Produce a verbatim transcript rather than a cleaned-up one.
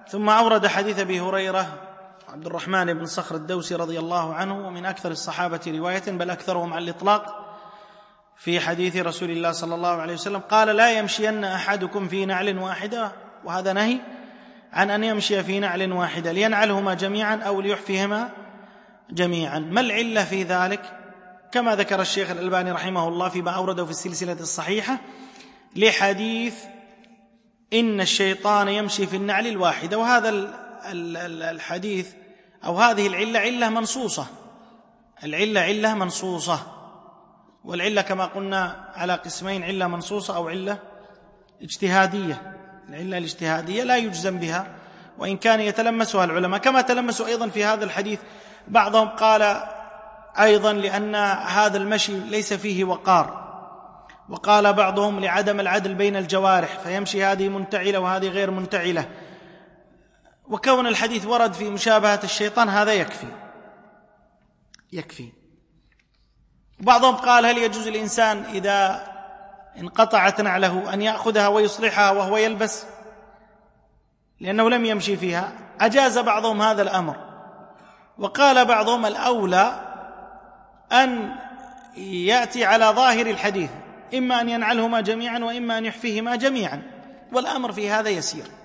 ثم أورد حديث أبي هريرة عبد الرحمن بن صخر الدوسي رضي الله عنه، ومن أكثر الصحابة رواية بل أكثرهم على الإطلاق في حديث رسول الله صلى الله عليه وسلم قال: لا يمشين أحدكم في نعل واحدة، وهذا نهي عن أن يمشي في نعل واحدة لينعلهما جميعا أو ليحفيهما جميعا. ما العلة في ذلك؟ كما ذكر الشيخ الألباني رحمه الله فيما أورده في السلسلة الصحيحة لحديث إن الشيطان يمشي في النعل الواحدة، وهذا الحديث أو هذه العلة علة منصوصة، العلة علة منصوصة، والعلة كما قلنا على قسمين: علة منصوصة أو علة اجتهادية. العلة الاجتهادية لا يجزم بها وإن كان يتلمسها العلماء، كما تلمسوا أيضا في هذا الحديث. بعضهم قال أيضا لأن هذا المشي ليس فيه وقار، وقال بعضهم لعدم العدل بين الجوارح، فيمشي هذه منتعلة وهذه غير منتعلة، وكون الحديث ورد في مشابهة الشيطان هذا يكفي يكفي بعضهم قال: هل يجوز الإنسان إذا انقطعت نعله أن يأخذها ويصلحها وهو يلبس لأنه لم يمشي فيها؟ أجاز بعضهم هذا الأمر، وقال بعضهم الأولى أن يأتي على ظاهر الحديث، إما أن ينعلهما جميعا وإما أن يحفيهما جميعا، والأمر في هذا يسير.